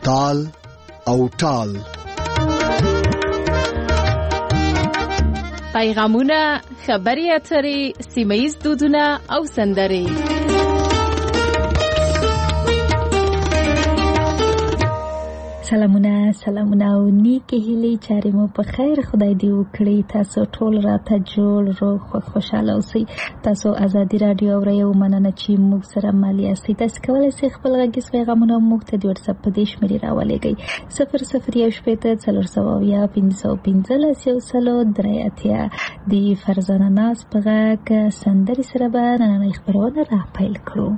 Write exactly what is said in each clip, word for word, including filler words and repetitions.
تال او ټال. پیغامونه، خبري اترې، سیمه‌ییز دودونه او سندرې. سلامونه سلامونه او نیکې هیلې چارې مو په خیر خدای دې وکړي. تاسو ټول راته جوړ روغ خوشاله اوسئ. تاسو ازادي رادیو اورئ او مننه چې موږ سره مل یاستئ. تاسو کولی شئ خپل غږیز پیغامونه موږ ته د واتساپ په دې شمېرې راولېږئ: صفر صفر یو شپېته څلور سوه اویا پنځه سوه پنځلس یو سلو درې اتیا. د فرزانه ناز په غږ سندرې سره به نننۍ خپرونه را پیل کړو.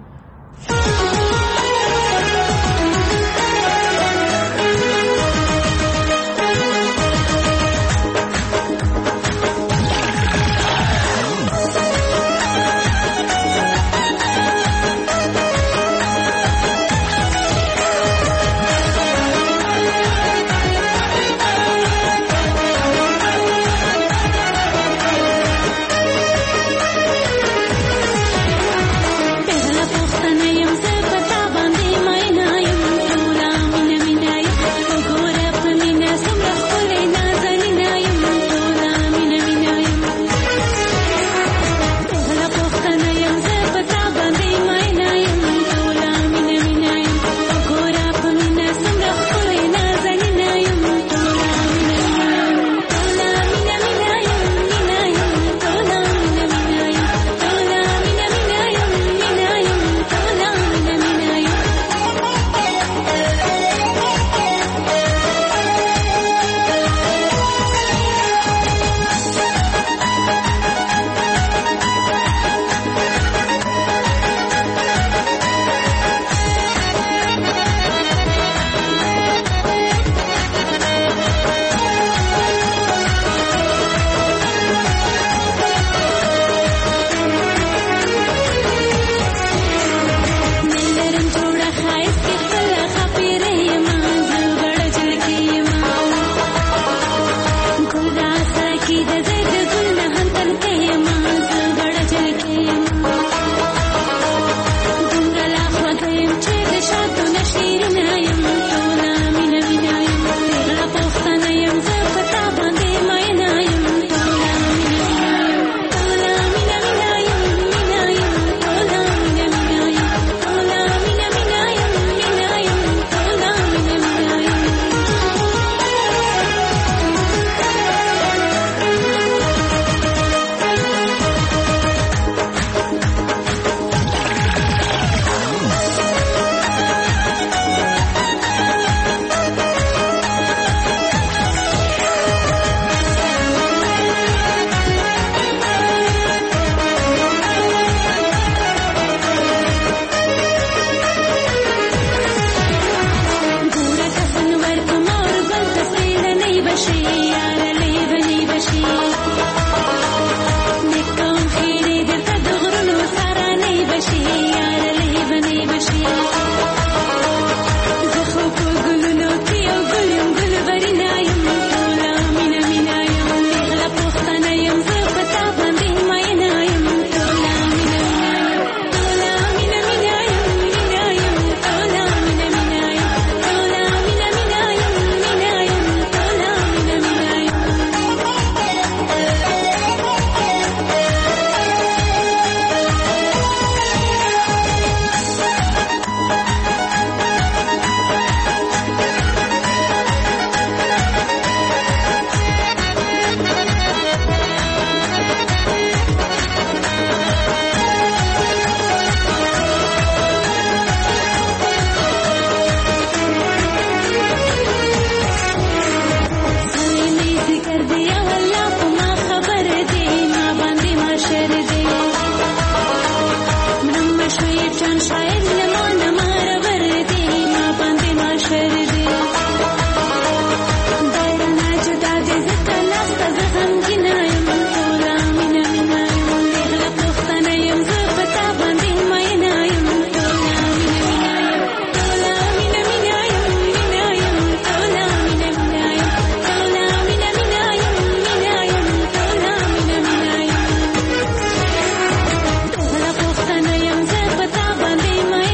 Bye.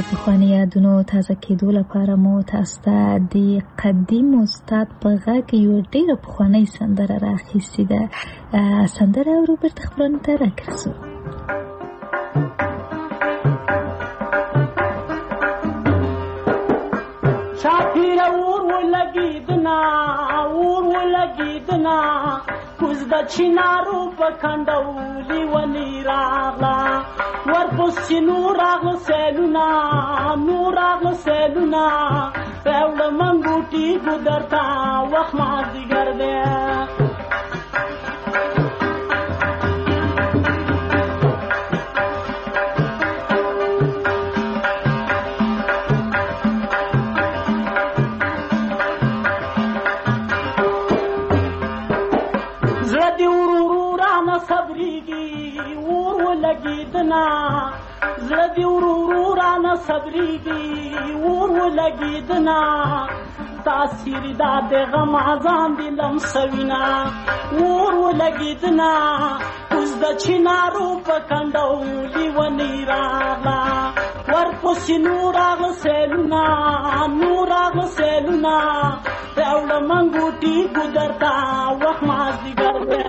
پخواني یادونو تازه کېدو لپاره مو تاسو ته د قدیم استاد په غږ یو ډېره پخوانۍ سندره راخیستې ده. سندره اورو بیرته خپرونې ته راګرځو. چاپیره اور ولګېدنا اور ولګېدنا کوز د چینارو په کنډولي ونې راغله ورپسې نور راغله سیلونه نور راغله سیلونه راوړه منګوټي ګودر ته وخت مازدیګر دی. زړه دې ورو ورو رانه صبرېږي اور ولګېدنا تاثیر دا د غم ځان دې لمسوینه اور ولګېدنا اوس د چینارو په کنډولي ونې راغله ورپسې نور راغله سیلونه نور راغله سیلونه راوړه منګوټي ګودر ته وخت مازدیګر دی.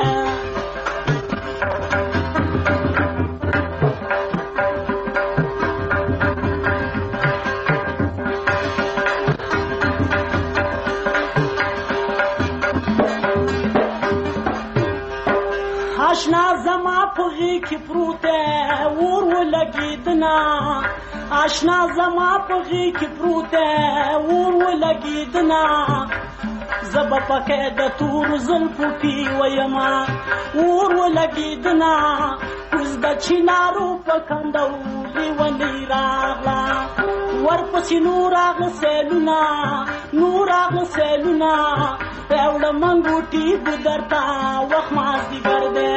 آشنا زما په غېږ کې پروت دی اور ولګېدنا آشنا زما په غېږ کې پروت دی اور ولګېدنا زه به پکې د تورو زلفو کې ویمه اور ولګېدنا کوز د چینارو په کنډولي ونې راغله ورپسې نور راغله سیلونه نور راغله سیلونه راوړه منګوټي ګودر ته وخت مازدیګر دی.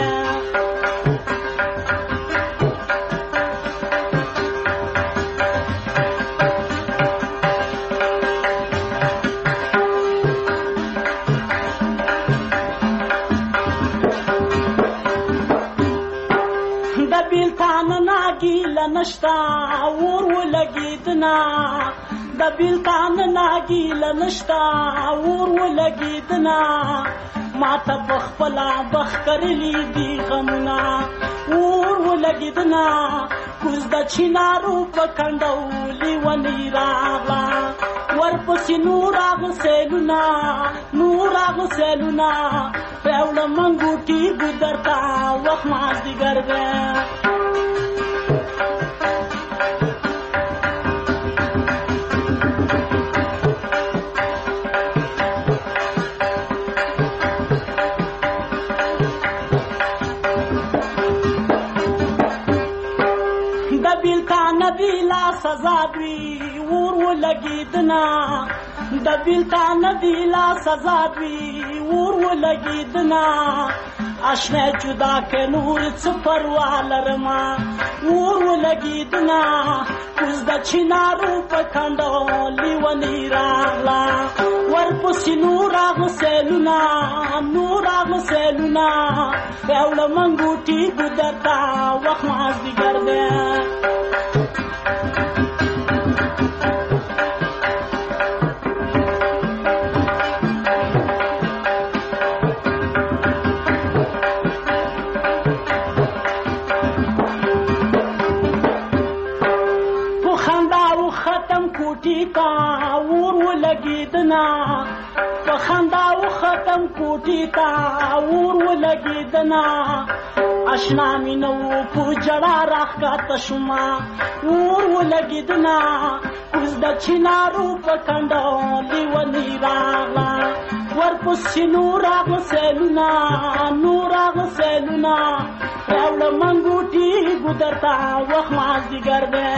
د بیلتان ناګیله نشته اور ولګېدنا د بیلتان ناګیله نشته اور ولګېدنا ماته په خپله بخ کرلي دي غمونه اور ولګېدنا کوز د چینارو په کنډولي ونې راغله ورپسې نور راغله سیلونه نور راغله سیلونه راوړه منګوټي ګودر ته وخت مازدیګر دی. بیلا سزا دوی اور ولګېدنا د بیلتان بیلا سزا دوی اور ولګېدنا آشنا جدا که نور څه پروا لرمه اور ولګېدنا کوز د چینارو په کنډولي ونې راغله ورپسې نور راغله سیلونه نور راغله سیلونه راوړه منګوټي ګودر ته وخت مازدیګر دی. اور ولګېدنا په خندا و ختم کوټې ته اور ولګېدنا آشنا مې نه و په ژړا راښکته شومه اور ولګېدنا کوز د چینارو په کنډولي ونې راغله ورپسې نور راغله سیلونه نور راغله سیلونه راوړه منګوټي ګودر ته وخت مازدیګر دی.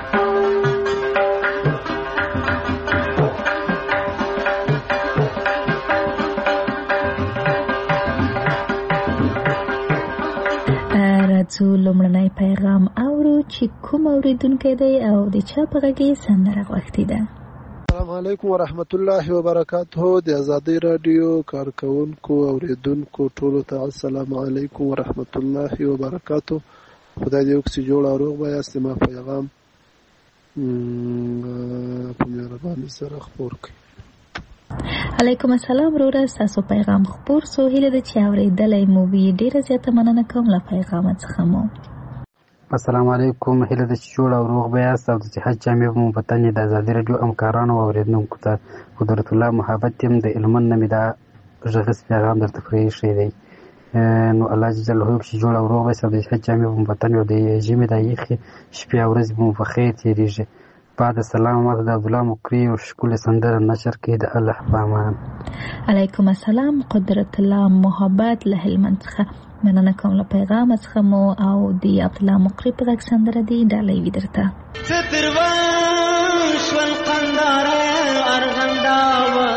راځو لومړنی پیغام اورو چې کوم اوریدونکی دی او د چا په غږ یې سندره غوښتې ده. السلام علیکم ورحمت الله وبرکاته. د آزادۍ رادیو کارکونکو اوریدونکو ټولو ته السلام علیکم ورحمت الله وبرکاته. خدای دې وکړي جوړ او روغ به یاست. ما پیغام په مهرباني سره خپور کړئ. علیکم السلام وروره، ستاسو پیغام خپور سو. هیله ده چې اورېدلی مو وي. ډېره زیاته مننه کوم له پیغامه څخه مو. السلام علیکم. هیله ده چې جوړ او روغ به یاست او د صحت جامې به مو په تن د ازادي راډیو همکارانو او اورېدونکو ته قدرت الله محبت یم د هلمند نه مې دا غږیز پیغام درته پرېښی دی. نو الله جل جلاله چې جوړ او روغ به یاست او د صحت جامې به مو په تن وي او د ژمي دا یخې شپې او ورځې به مو په خیر تېرېږي. بعد السلام ماته د عبدالله مقری او ښکلې سندره نشر کړي د الله په امان. علیکم السلام. قدرت الله محبت له هلمند څخه مننه کوم له پیغام څخه مو او د عبدالله مقری په غږ سندره دی ډالۍ وي درته. سترواش والقنداره ارغنداوه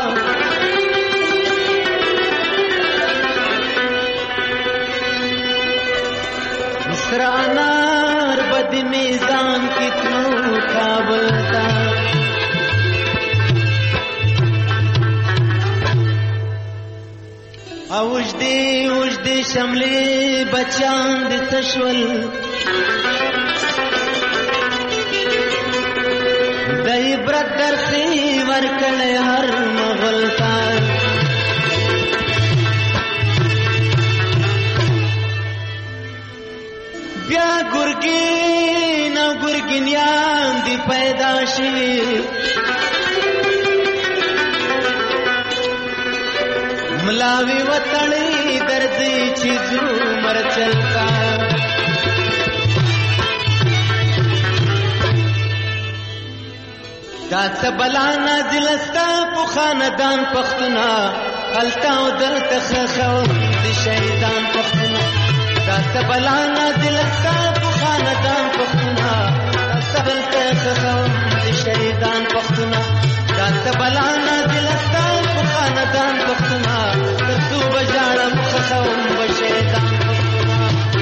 مصر انار بد میزان کتنو کابل تا اوجدی اوجدی شملی بچان د تشول د عبرت درسي ورکړې هر مغل تا بیا ګورګین او ګورګینیان دی پیدا شي ملاوی وطنی درځي چې زو مر چلتا دا سبلا نازلستا په خاندان پختنا التا او دلته خخو د شهیدان پختنا دا سبلا نازلستا په خاندان پختنا سبل ته خخو د شهیدان پختنا دا سبلا نازلستا په خاندان پختنا ترڅو بجاړم خخو د شهیدان پختنا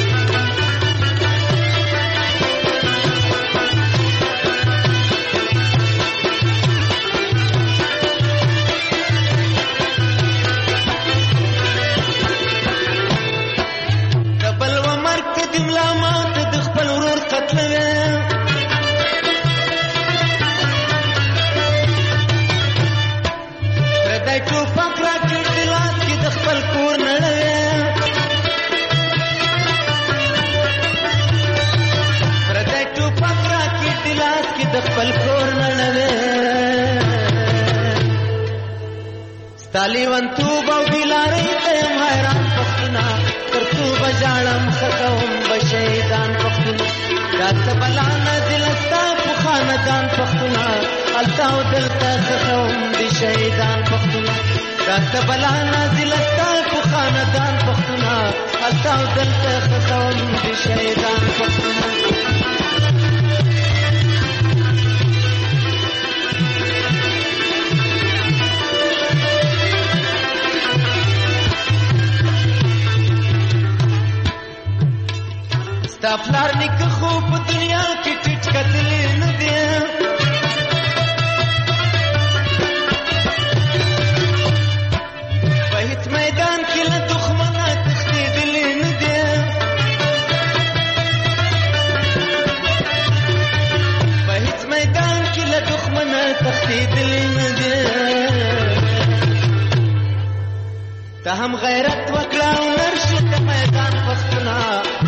तालीवन तू बौदिलारे तेम हैरान पख्तना कर तू बजाड़म खकौम बशैदान पख्तना रात बलाना दिलस्ता पुखानदान पख्तना अलताव दिलता खकौम बशैदान पख्तना रात बलाना दिलस्ता पुखानदान पख्तना अलताव दिलता खकौम बशैदान पख्तना افلار نک خوب دنیا کی ټټ کتل نه دی په هیڅ میدان کې له دښمنه تښتېدل نه دی په هیڅ میدان کې له دښمنه تښتېدل نه دی ته هم غیرت وکړه او نرشه د میدان پښتنا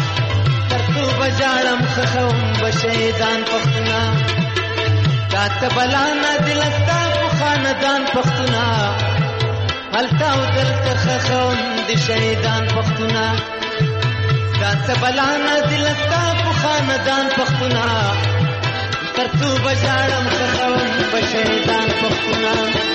بجاړم خخوم بشیدان پختنا دات بلانا دلستا په خاندان پختنا هلتا او دلته خخوم د شهیدان پختنا دات بلانا دلستا په خاندان پختنا ترڅو بجاړم خخوم بشیدان پختنا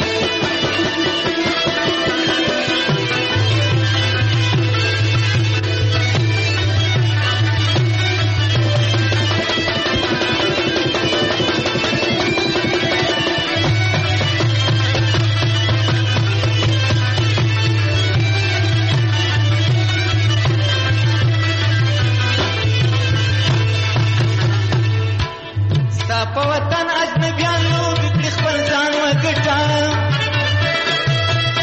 په وطن اجنبیان لوبې کړي خپل ځان وګټه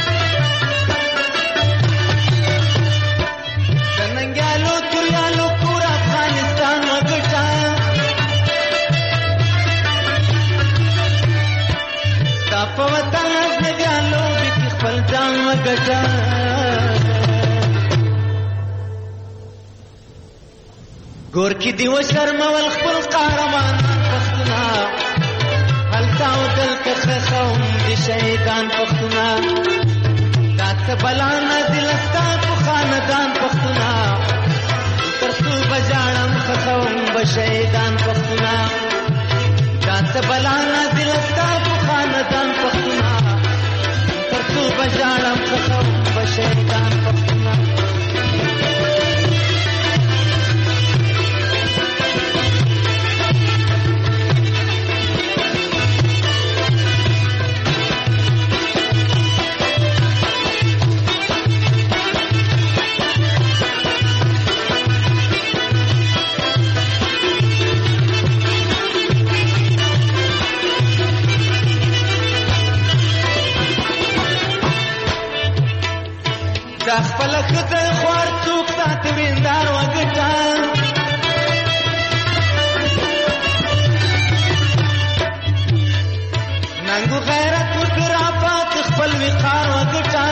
ګور کې دی و شرمول خپل قهرمانان پښتونه هلته او دلته خښوم د شهیدان پښتونه دا څه بلا نه دي له ستاسو خاندان پښتونه تر څو به ژاړم خښوم به شهیدان پښتونه دا څه بلا نه دي له ستاسو خاندان پښتونه تر څو به ژاړم خښوم به شهیدان پښتونه دا خپل خدای خوار څوک ساتي ویندار وګټه ننګو غیرت وکړه پات خپل وقار وګټه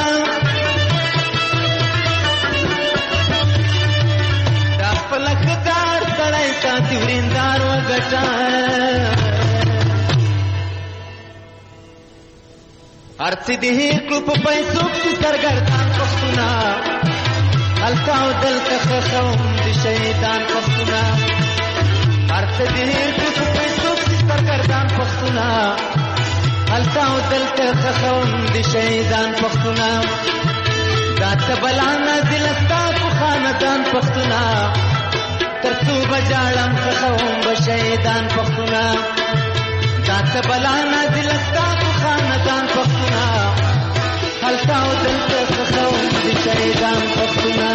دا خپل خدای سړی ساتي ویندار وګټه ارڅ دې کړو په پیسو کې سرګردان پښتونه هلته او دلته خښوم د شهیدان پښتونه ارڅ دې کړو په پیسو کې سرګردان پښتونه هلته او دلته خښوم د شهیدان پښتونه دا څه بلا نه دي له ستاسو خاندان پښتونه تر څو به ژاړم خښوم به شهیدان پښتونه دا څه بلا نه دي له ستاسو خاندان پښتونه هلته او دلته خښوم د شهیدان پښتونه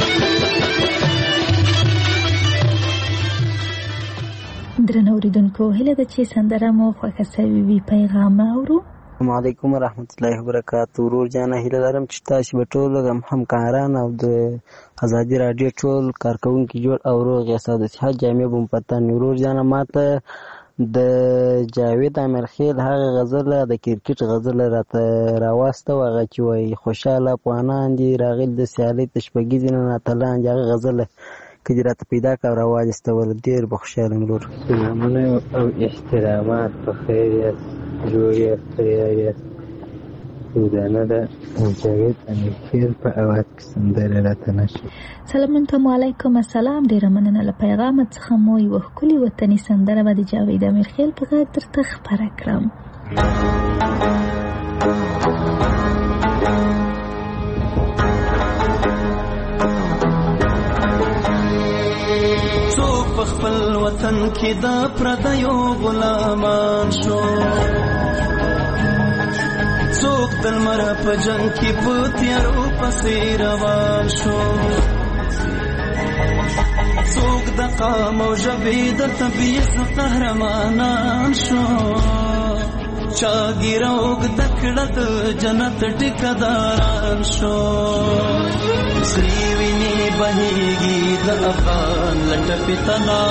درنو اوریدونکو هیله ده چې سندره مو خوښه سوې وي پیغام اورو السلام علیکم ورحمت الله وبرکاتو ورور جانه هیله لرم چې تاسو به ټول همکاران او د ازادي راډیو ټول کارکونکي جوړ او روغ یاست د صحت جامع بم پتن ورور جانه ماته د جاوید امیرخیل هغه غزله د کرکټ غزله راته راواسته هغه چې وایي خوشحاله افغانان دي راغلي د سیالۍ د شپږیزې نه اتلان دي هغه غزله که دې راته پیدا کړه راواجستوله ډېر به خوشحاله یم ورور سلامونه او احترامات په خیر یاست جوړ یاست تیار یاست سودانه ده جاوید امیرخیل په اواز کې سندره راته نشي سلامونکم علیکم السلام ډیره مننه له پیغامت څخه مو یوه ښکلې وطني سندره به د جاوید امیرخیل په غږ درته خپره کړم څوک په خپل وطن کې د پردیو غلامان شو څوک د لمر په جنګ کې په تیارو پسې روان شو څوک د قام او ژبې د طبیعت قهرمانان شو چا ګیره اوږده کړه د جنت ټیکهداران شو سرې وینې بهیږي د افغان له ټپې تنا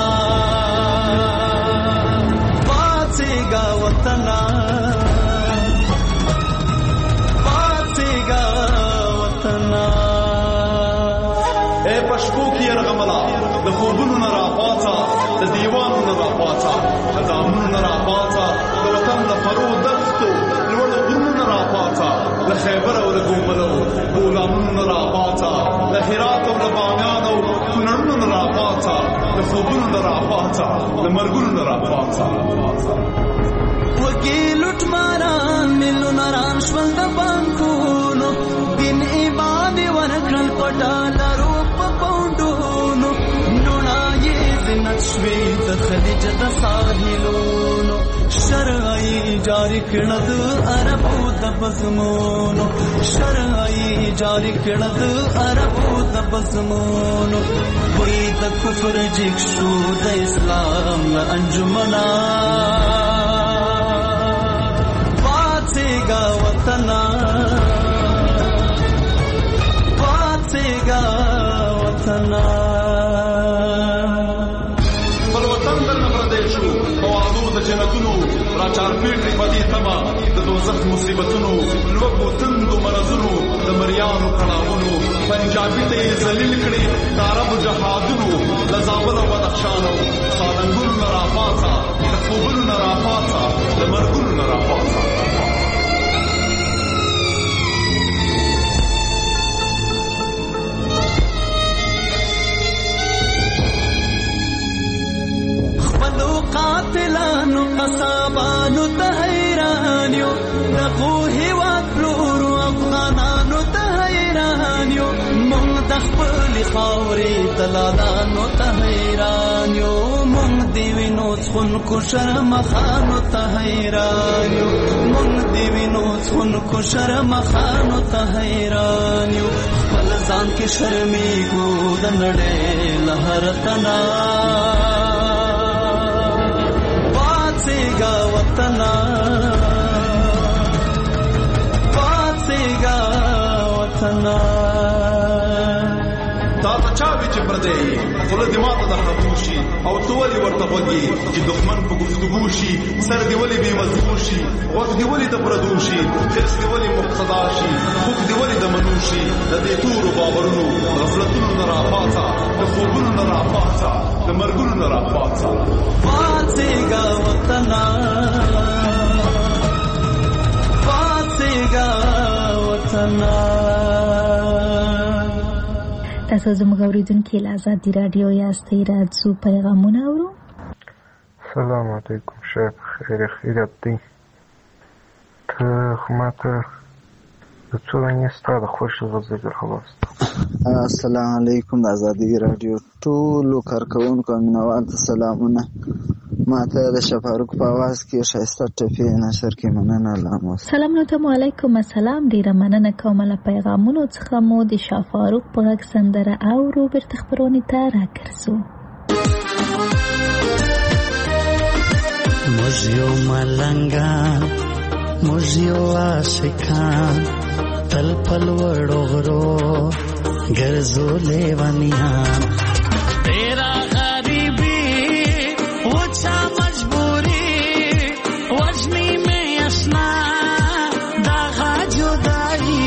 پاڅېږه وطنه پشپو کې یرغملا د خوبونو نه راپاڅه د دیوانو نه راپاڅه د دامونو نه راپاڅه د وطن د فرو دښتو لوړو غرونو نه راپاڅه د خیبر او د ګوملو غلامونو نه راپاڅه د هرات او د بامیان او کونړونو نه راپاڅه د خوبونو نه راپاڅه د مرګونو نه راپاڅه وګي لوټ ماران ملونه ران شول د بانکونو دین ایمان ورکړل پټالرو پاوندونو نونای زنت شوی د خلیج د ساحلونو شرعي جاری کړه د عربو د بزمونو شرعي جاری کړه د عربو د بزمونو وې د کفر جګ شو د اسلام انجمنا پاتېګا وطنا پاتېګا وطنا بل وطن در نبردې شو په وعدو د جنتونو را چارپېټې په دې تمه د د دوزخ مصیبتونو لوږو تندو مرضونو د مریانو کړاوونو پنجابي ته یې ذلیل کړي د عربو جهادونو د زابل او بدخشان او سالنګونو نه راپاڅه د خوبونو نه راپاڅه د مرګونو نه راپاڅه. قاتلانو قصابانو ته حیران یو دغو هېواد پلورو افغانانو ته حیران یو مونږ د خپلې خاورې دلالانو ته حیران یو مونږ د وینو څښونکو شرمخانو ته حیران یو مونږ د وینو څښونکو شرمخانو ته حیران یو خپل ځان کې شرمېږو د نړۍ له هر تنا پاتېږه وطنه پاتېږه وطنه. تا ته چا وي چې پردی خوله دې ماته د خبو شي او ته ولې ورته غوږ یې چې دښمن په گفتګو شي سر دې ولې بې مضبوط شي غوږ دې ولې د پردو شي حرص دې ولې مقتدا شي خوږ دې ولې د منو شي د دې تورو باورونو غفلتونو نه راپاڅه د خوبونو نه راپاڅه د مرګونو نه راپاڅه. پاتېږه وطنه پاتېږه وطنه. تاسو زموږ اورېدونکي له ازادي راډیو یاستئ. راځو پیغامونه اورو. سلام علیکم شیخ خیر خیریت دی. ته خو ماته د څو دانې ستا د خوښې غزل راوست. السلام علیکم د ازادي راډیو ټولو کارکوونکو او مینوال ته سلامونه. ماته د شفاروق په اواز کې ښایسته ټپې نشر کې مننه. الله سلامونه ته علیکم السلام. ډیره مننه کوم له پیغامونو څخه مو د شفاروق په غږ سندره اورو. بیرته خپرونې ته راګرځو. موږ یو ملنګان موږ یو عاشقان تل په لوړو غرو ګرځو لیونیان. تیرا غریبی وچا مجبوری وجنی میں اشنا داغا جدائی.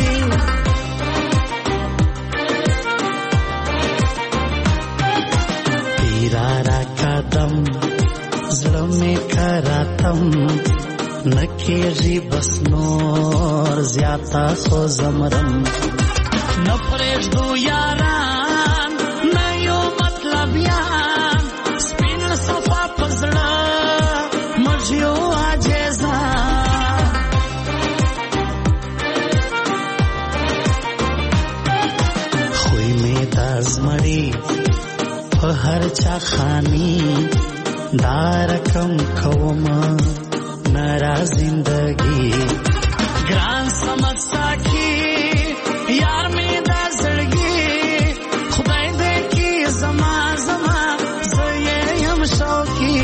تیرا را قدم زړه مې کراتم نکیږي بس نور زیاته خو زمرم نه پرېږدو یاران نه یو مطلبیان سپین صفا په زړه موږ یو عاجزان. خوی مې دا زمړي په هر چا خاني دا رقم کوم نرا زندگی ګران سمت ساکي یار مې دا زړګي خدای دې کې زما زما زه یې هم شوقي.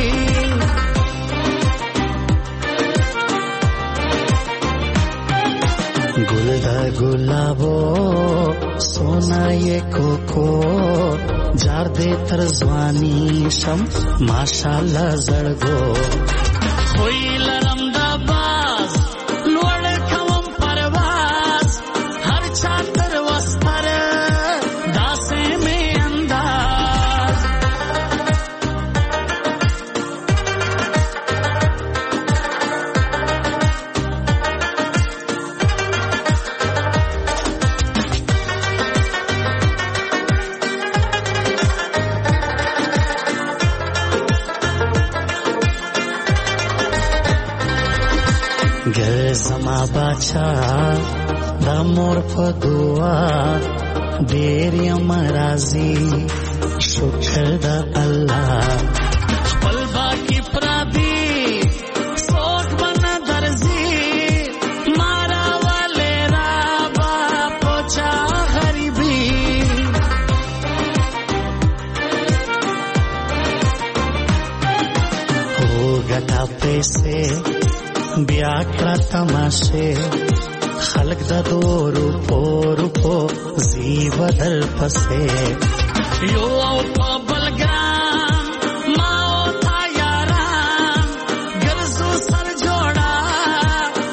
ګل دا ګلابو سونا یې کوکو جار دې تر ځواني شم ماشاءالله زړګو. خوی لرم دا باز لوړ کوم پرواز هر چا تر وستر داسې مې انداز. گر زما باچا دا مور په دعا ډېر یم راضي شکر د الله. خپل باقي پردي څوک به نه درځي مارا والې را با پوچا غریبي. هو ګټه پیسې بیا کړه تماشه خلق د دورو پورو پو زی بدل پسه یو او په بلګرام ما او تا یاران ګرځو سر جوړا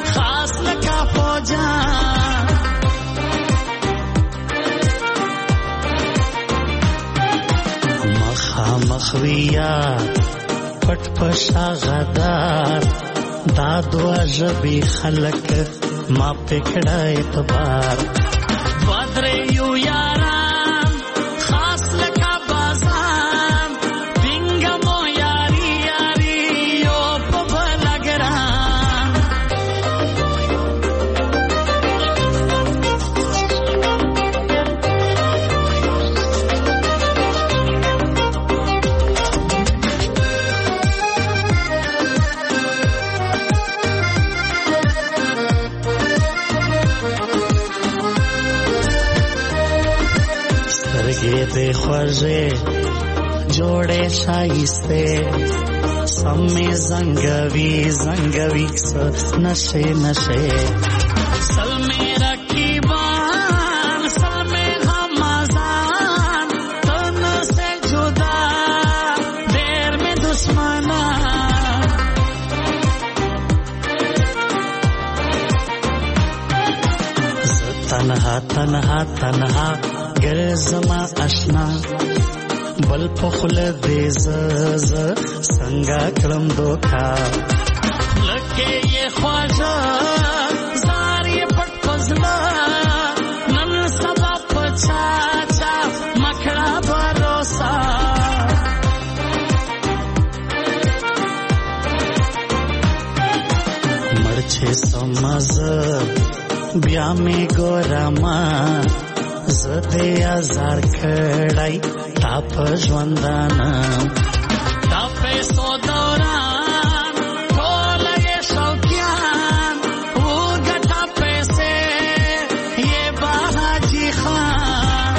مخویا پټ پشا غدار دا دوا ژبې خلک ما پکړه اعتبار وادرې یو یاران خاص لکه بازان دینګمو یاري یاري یو په بلګران دے خوږې جوړې شایسته سمې زنګوي زنګوي نشه نشه سلمې رقیبان سلمې غمازان تن سے جدا دیر میں دشمنان تنہا تنہا تنہا گر زما اشنا بل پخل دیز ز سنگا کرم دوکا لکه یہ خواجہ زار یہ پٹ پزلا نن سبا پچا چا مکھڑا بھروسا مرچے سمز بیا میں گوراما زده ازار کړای تا په ژوندانا تا پیسو دوران ټول یې شوقیان وګټه پیسې یې باجی خان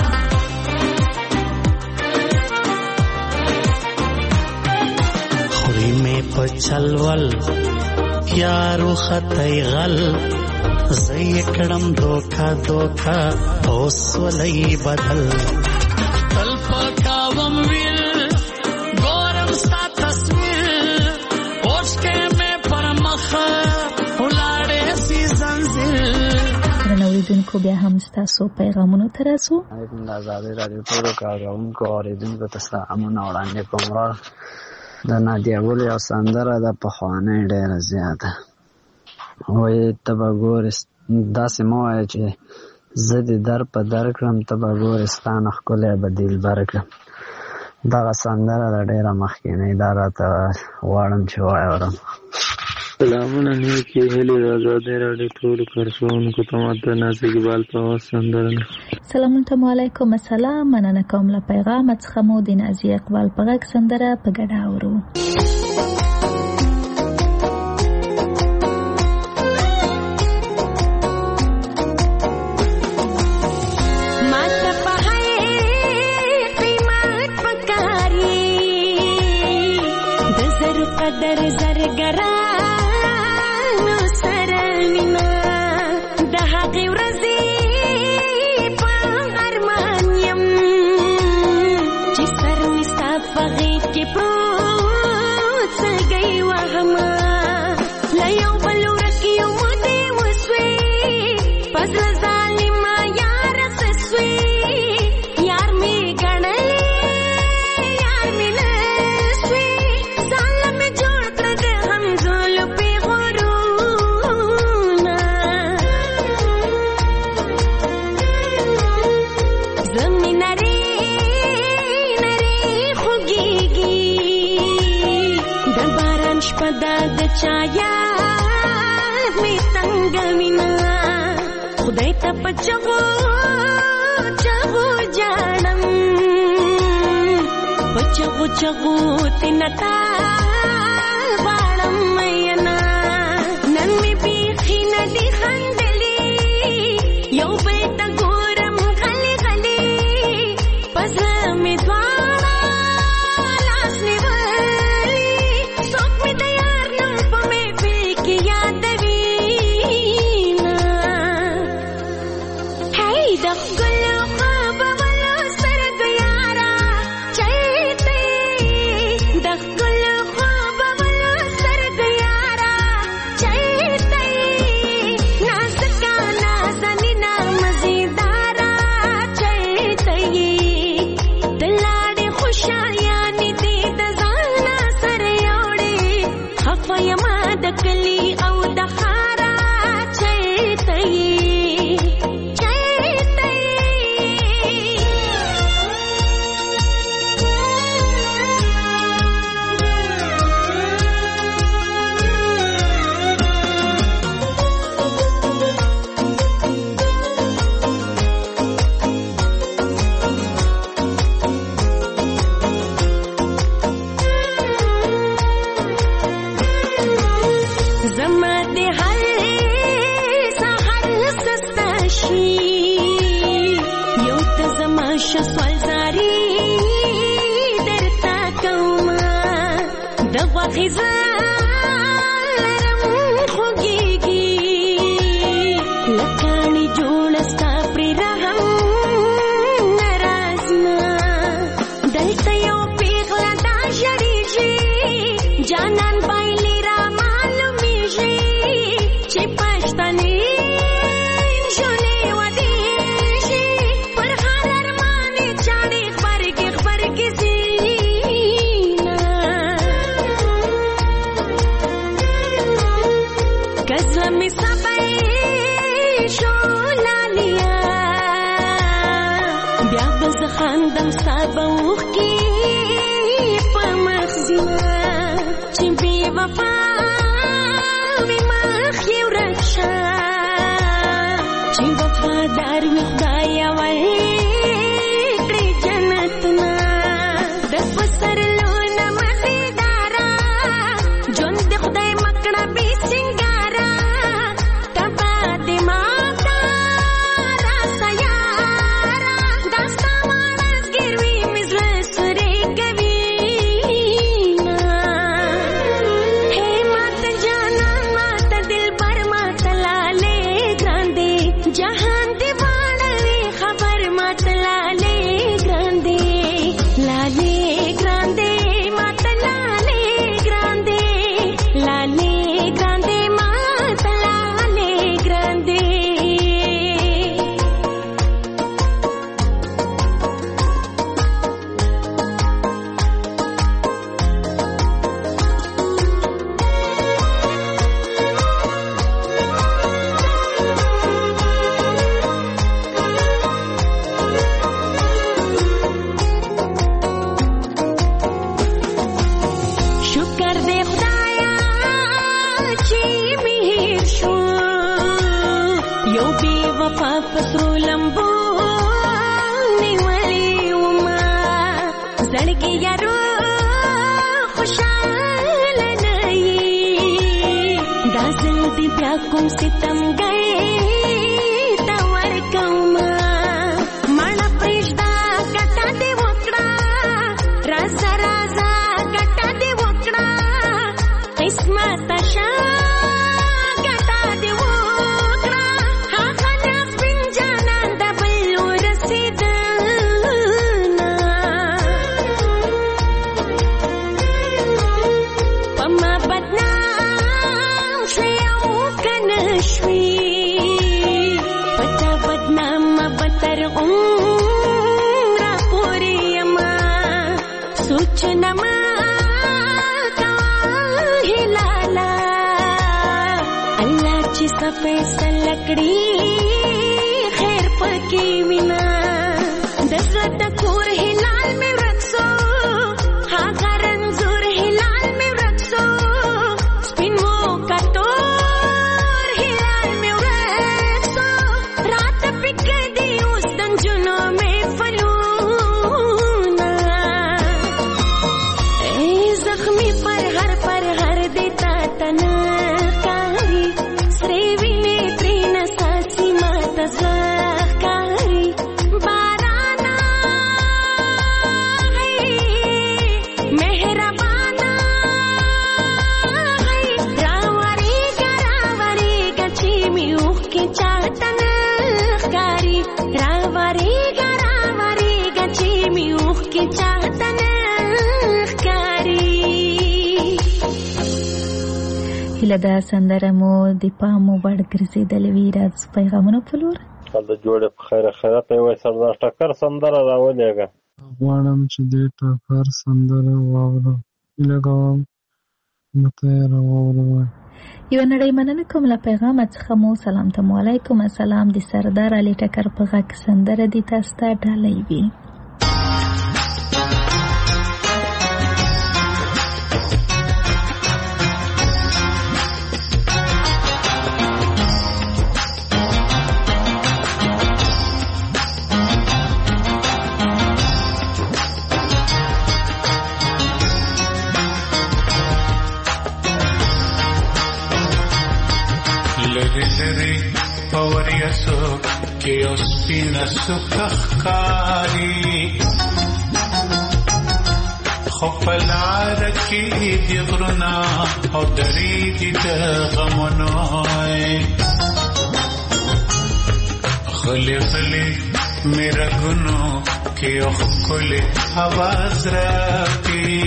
خوري مې په چلول یارو خطای غل زی کڑم دوکا دوکا اوس ولئی بدل تل پکاوم ویل گورم ستا تصویر اوشکے میں پر مخ ولاړې سی زنځیر رنوریدونکو بیا هم ستاسو پیغامونو ته راځو. علیکم د ازادۍ راډیو ټولو کارکوونکو اورېدونکو ته سلامونه وړاندې کوم. د نادیه ګل یو سندره ده پخوانۍ ډېره زیاته وایي ته به ګورې داسې مه وایه چې زه دې در په در کړم ته به ګورې ستا نه ښکلی به دلبر کړم. دغه سندره ده ډېره مخکینۍ دا راته غواړم چې واورم. سلامونه نیکې هیلې د ازادۍ راډیو ټولو کارکوونکو ته ماته ناز اقبال په آواز سندره ده. سلامونه ته علیکم السلام. مننه کوم له پیغامه څخه مو د نازي اقبال په غږ سندره په ګډه اورو. قدر زرګرانو سره مینا د هغې ورځې په ارمان یم چې سر مې ستا په غېږ کې پروت سلګۍ وهمه له یو بل ورک یو مودې وسوې په زړه ظالمه یاره څه سوې یار مې ګڼلې یار مې نه سوې د چایا می څنګه وینا خدای ته پچغو چغو جانم پچغو چغو تنتا غواړم مینا نن می بیخي ندی خندلې یو به تا ګورم غلي غلي پزړه می دواړه لاس نیولې څوک می خواب هله دا سندره مو د پامو وړ ګرځېدلې وي راز پیغامونو په لور د جوړې په خیره خیرات یې وایي سردار ټکر سندره راولېږه غواړم چې دې ټکر سندره واورم هیله کوم مته یې راواوروئ. یوه نړۍ مننه کوم له پیغامه څخه مو سلام ته علیکم السلام د سردار علي ټکر په غږ سندره دې تاسو ته ډالۍ وي. que ospina su kafkari خو په لاره کې دي غرونه او درې دي د غمونو غلي غلي میرا ګنو کې او ښکلې اواز راکړي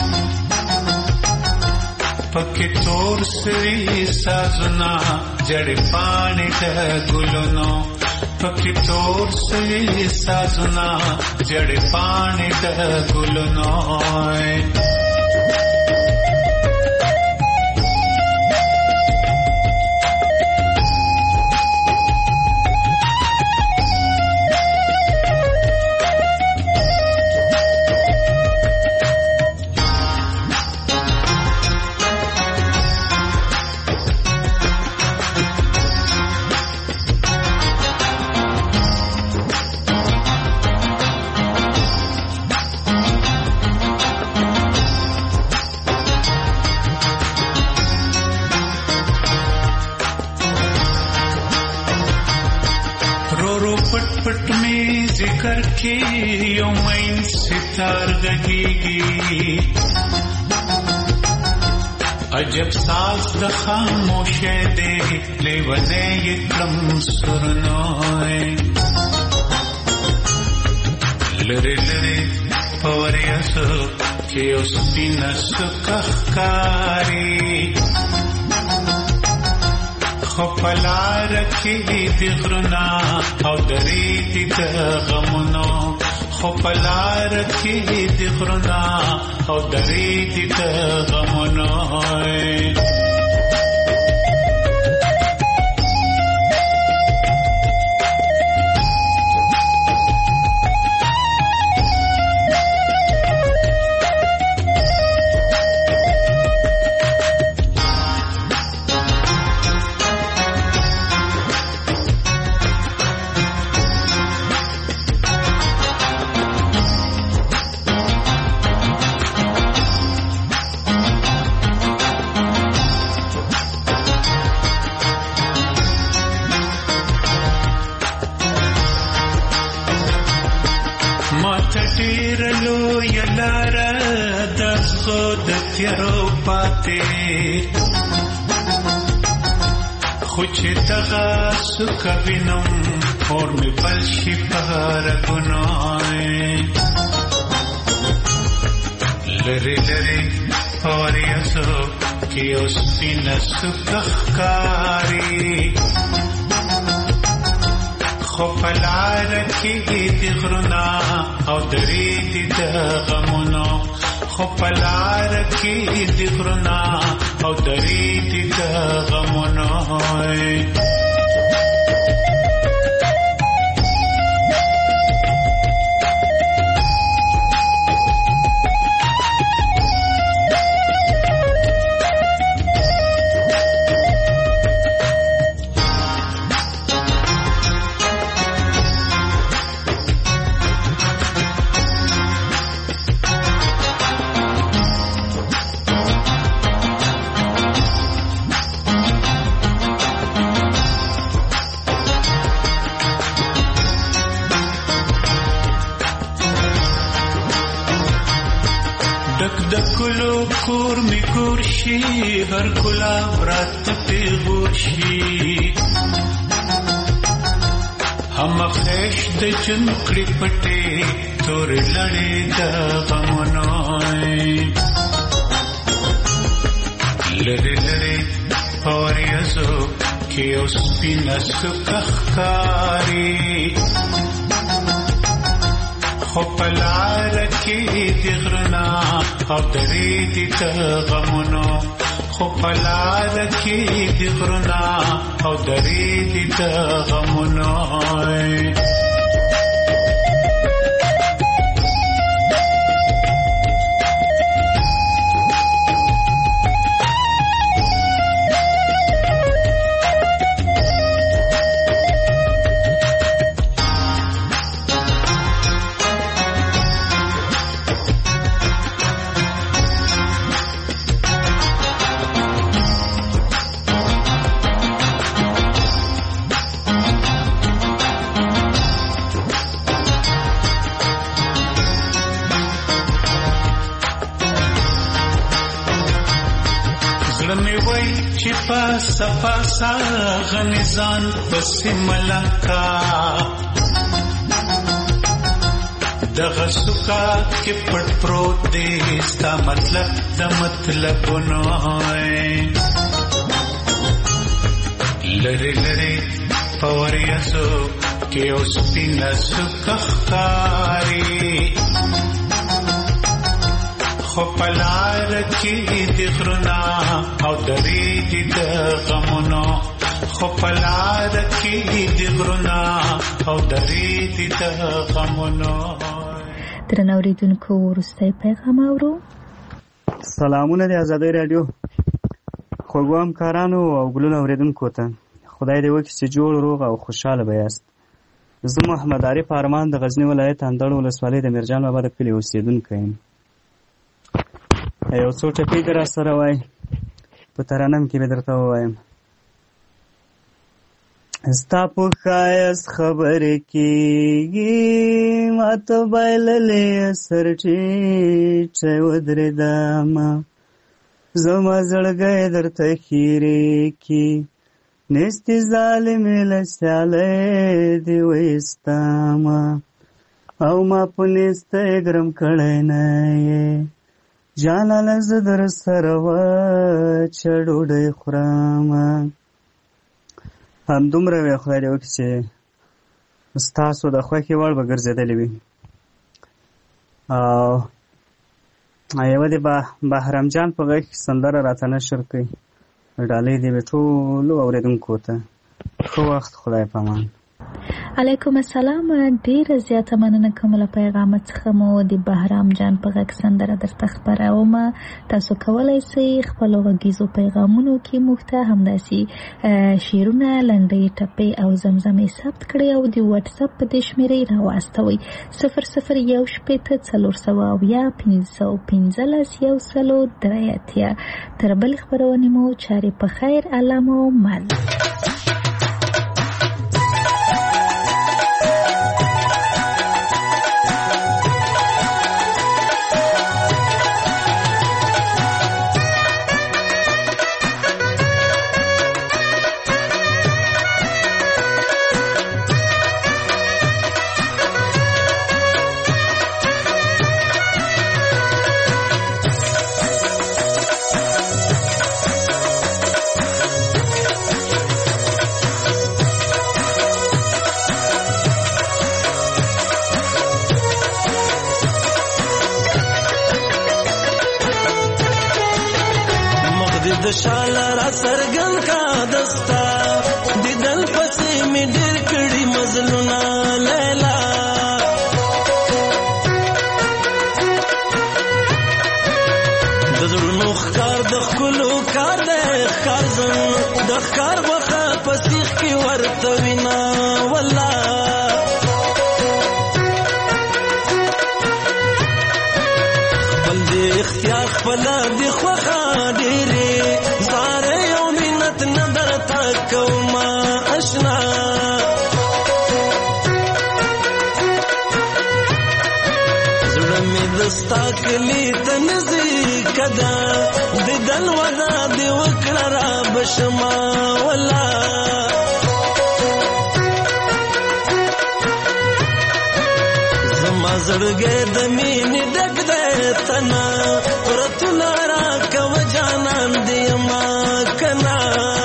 پکې تور سوي سازونه جړې پاڼې د ګلونو پکې تور سوي سازونه جړې پاڼې د ګلونو ذکر کی یومین ستار گہیگی عجب ساز د خاموشه دے لیونے یکلم سرنوئے لرے لرے پوریاسو کی اسپینس کخکاری خو پلار کې دي غرونه او درې دي د غمونو خو پلار کې دي غرونه او درې دي د غمونو خوچ تغا سکا بینم اور می پلشی پہار گنائے لرے لرے پوریاسو کی اسپینس کخکاری خو پلار کې دي غرونه او درې دي د غمونو خو پلار کې دي غرونه او درې دي د غمونو کور می کور شي هر ګلاب رات په ورشي هم خېش د چنکړې پټې تور لړې د غمونو لري لري پوریاسو کې اوس پینس کخکاری خو پلار کې دي غرونه او درې دي د غمونو خو پلار کې دي غرونه او درې دي د غمونو زړه مې وای چې پاسه پاسه غنځان پسې ملکا دغه سوکا کې پټ پروت دی ستا مطلب د مطلبونو لری لری پوریاسو کې اوس پینا سوکا خاري خو پلار کې د غرنا او درې د غمونو خو پلار کې د غرنا او درې د غمونو. درنو اوریدونکو وروستی پیغام اورو. سلامونه د آزادۍ راډیو خوږو همکارانو او ګلونو اوریدونکو ته خدای دې وکړي چې جوړ روغ او خوشحاله به یاست. زه محمد عارف ارمان د غزني ولایت اندړ ولسوالۍ د میرجان بابا د کلي اوسېدونکی یم. یو څو ټکي دې راسره وایي په ترانم کې به درته ووایم. ستا په ښایست خبرې کېږي ماته بایللې سر ټیټی ودرېدمه زما زړګی درته خیرې کي نیستې ظالمې له سیالۍ دې ویستمه او ما په نیستی ګرم کړی نه یې جانانه زه در سره وچه ډوډۍ خورمه. همدومره وی خدای دې وکړي چې ستاسو د خوښې وړ به ګرځېدلې وي. او یوه دې بهرام جان په غږ کې سندره راته نشر کړئ ډالۍ دې وي ټولو اورېدونکو ته. ښه وخت، خدای پامان. علیکم السلام. ډیره زیاته مننه کوم له پیغام څخه مو د بهرام جان په غږ سندره درته خپروم. تاسو کولی شئ خپلو غږیزو پیغامونو کې موږ ته همداسې شعرونه، لنډۍ، ټپې او زمزمې ثبت کړئ او د واتساپ په دې شمېرې راواستوئ صفر صفر یو شپېته څلور سوه اویا پنځه سوه پنځلس یو سلو درې اتیا. تر بلې خپرونې مو چارې په خیر، الله مو مل. د شاله را سرګن کا دستا د دل پسې می ډېر کړي مزلونه لیلا د زړونو ښکار د ښکلو کار د ښکار زن د ښکار وخه په سیخ کې ورته وینا والله خپل د اختیار خپل د خوښه ډېرې زاره یو منت نه درته کومه اشنا زړه مې دستا کلي ته نزدیکه ده د دل وعده دې وکړه را بشمه والله زما زړګی د مینې ډک دی تنه پرتونه راکوه جانان دې یما کنه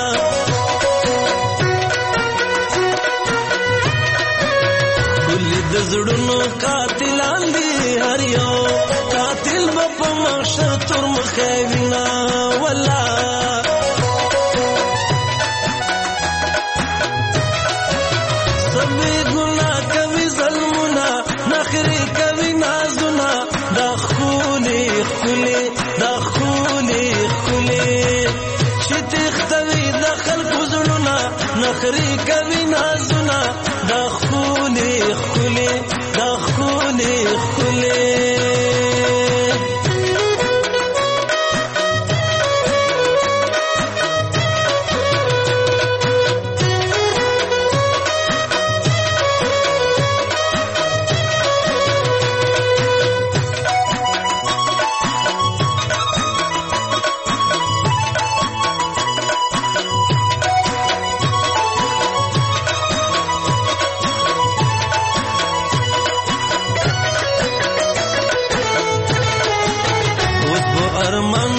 ښکلي د زړونو قاتلان دي هر یو قاتل به په محشر تور مخی وینا والله سبې ګناه کوي ظلمونه نخرې کوي نازونه دا ښکلي ښکلي دا ښکلي ښکلي چې تښتوي د خلکو زړونه نخرې کوي نازونه دا ښکلي ښکلي دا ښکلي ښکلي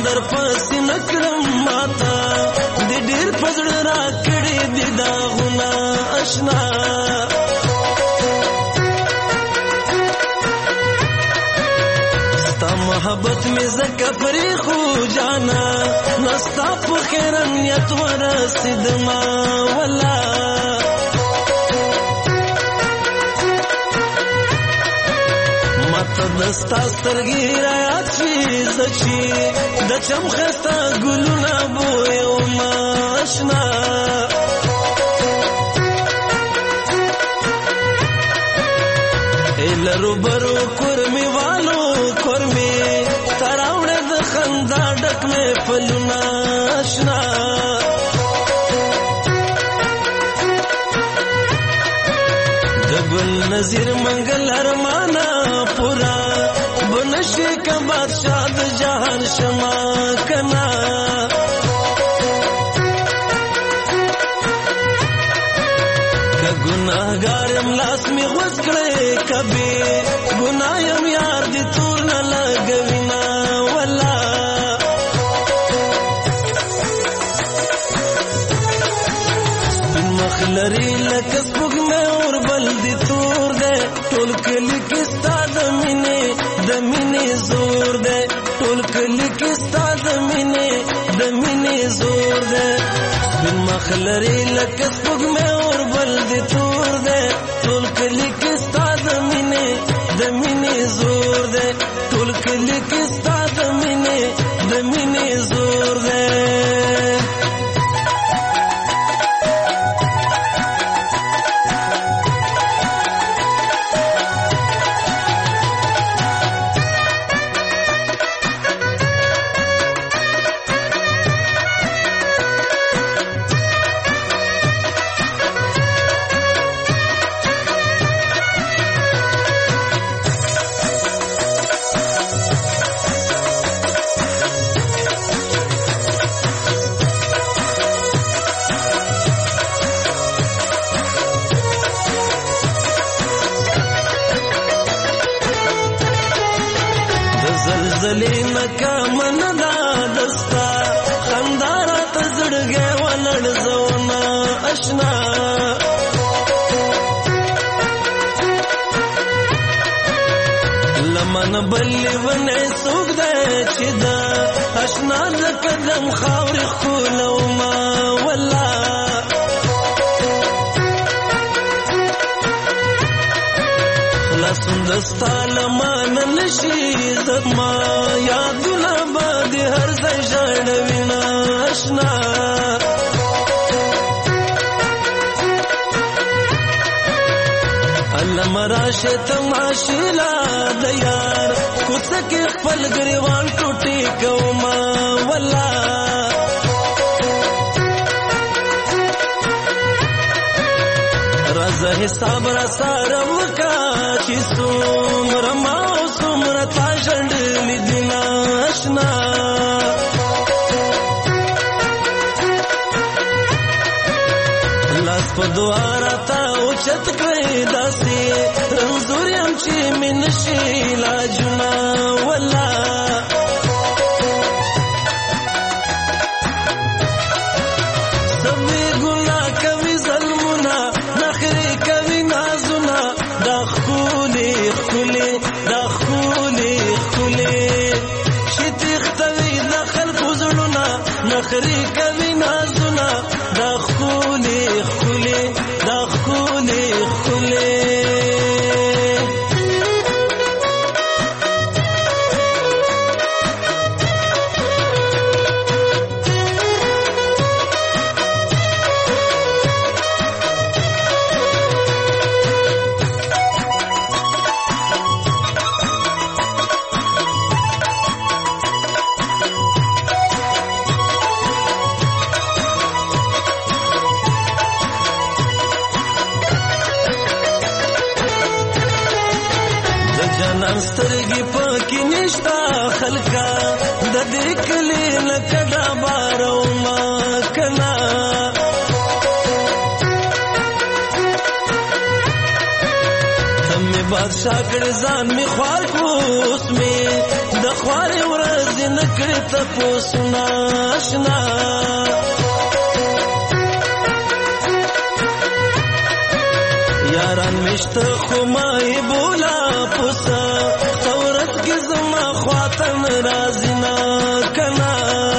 در پسې نکړم ماتا د ډېر پزړه را کړې دي داغونه اشنا ستا محبت مې زکه پرې خو جانا نستا په خیر نیت ورسېدما والله دستا سترګې را یاد شي زه چې د چم ښایسته ګلونه بویومه اشنا ای لرو برو کورمې والو کورمې تا راوړې د خندا ډک محفلونه اشنا د ګل نظیر منګل ارمانه پورا بنشي کا بادشاہ د جهان شما کنا کا گناهګار لاس می غوس کړې کبي ګنایم یار دي تور نه لګوینا والله مخلری لکه سپوږمۍ اور بل دي تور ده ټول کلی کې ستا د مینې د مینې زور ده ټول کلی کې ستا د مینې د مینې زور ده سپین مخ لري لکه سپوږمۍ اور بل دي تور ده ټول کلی کې ستا د مینې د مینې زور ده ټول کلی کې ستا د مینې د مینې زور ده زلزلې کا من دا دستا خندارا ته زړګې ولړ زونه اشنا لمن بلې ونه سوګ دې چې دا اشنا د قدم خاورې خولو ما والله دستا لمان نشي زما یادونه باندې هر ځای ژړوینا اشنا علم راشه تماشیلا د یار کوڅه کې خپل ګریوان ټوټي کوما والله رازه حساب را سره وکا چې څومره ما او څومره تا ژړلي دي نه اشنا لاس په دعا راته اوچت کړې داسې رنځور یم چې مې نشي علاجونه والله سبې ګناه کوي ظلمونه نخرې کوي نازونه دا ښکلې ښکلې دا ښکلې ښکلې چې تېښتوي د خلکو زړونه نخرې کوي نازونه دا ښکلې ښکلې دا ښکلې ښکلې جانان سترګې پکې نشتا خلکا د دې کلي لکه دا بارو ما کنا تم می بادشاہ کړه ځان می خوار کوس می د خوارې ورځې نه کړې تپوسونه اشنا یاران مشته خو ما یې بولا پوسه ورځ کې زما خواته نه راځي نه کنه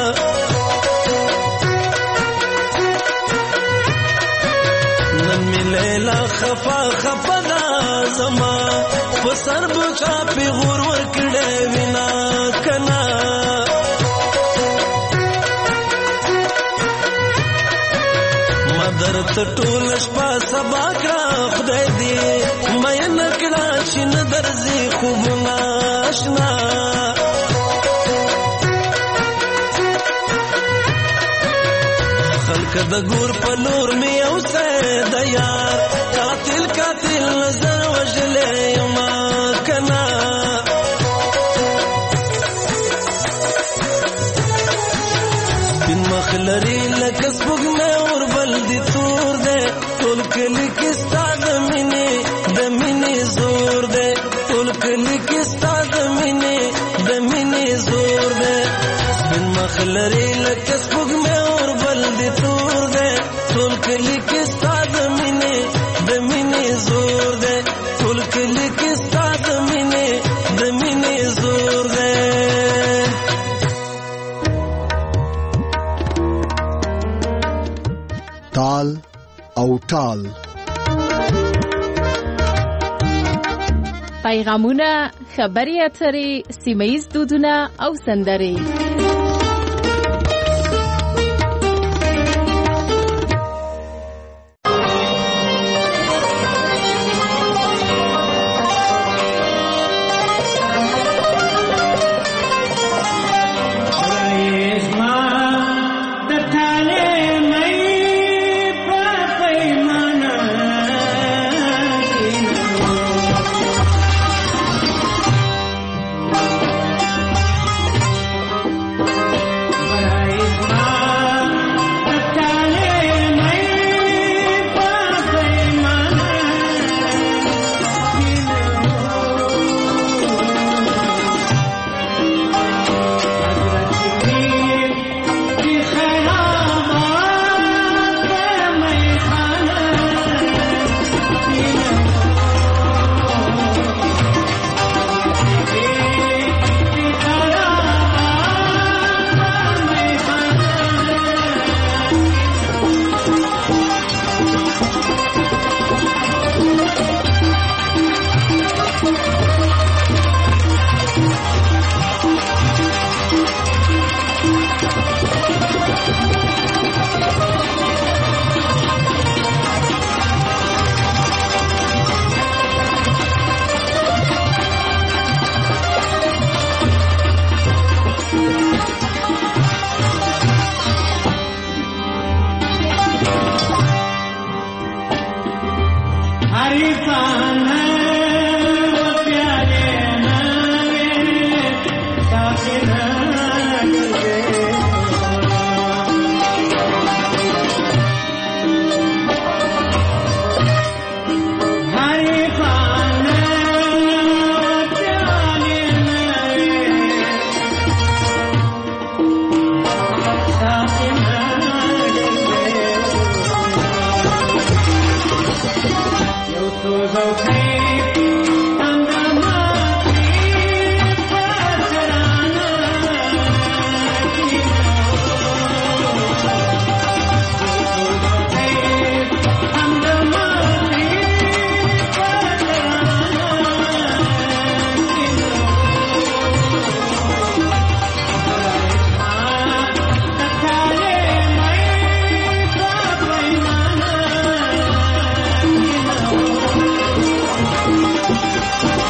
نن مې لیلا خفا خفا دا زما په سر بچا پې غور ورکړې وینا کنه ما درته ټوله شپه سبا کړه خدای دې مینه کړه چې نه درځي خوبونه اشنا خلک د ګور په لور مې اوسه د یار قاتل قاتل نظر وژلې یما کنه سپین مخ لري لکه سپوږمۍ اور بل دي تور دی ټول کلي کې ستا د مینې د مینې زور دی ټول کلي کې ستا د مینې د مینې زور دی سپین مخ لري لکه سپوږمۍ اور بل دي تور دی ټول کلي کې ستا د مینې د مینې زور دی ټول کلي کې ستا د مینې د مینې زور دی تال او ټال پیغامونه خبري اترې سیمه‌ییز دودونه او سندرې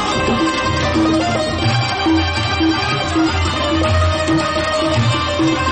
Thank you.